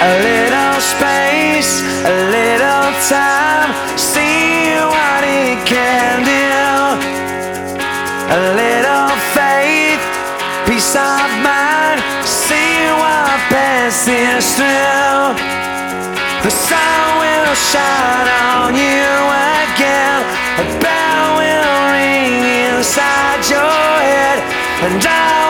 A little space, a little time, see what it can do. A little faith, peace of mind, see what passes through. The sun will shine on you again, a bell will ring inside your head, and I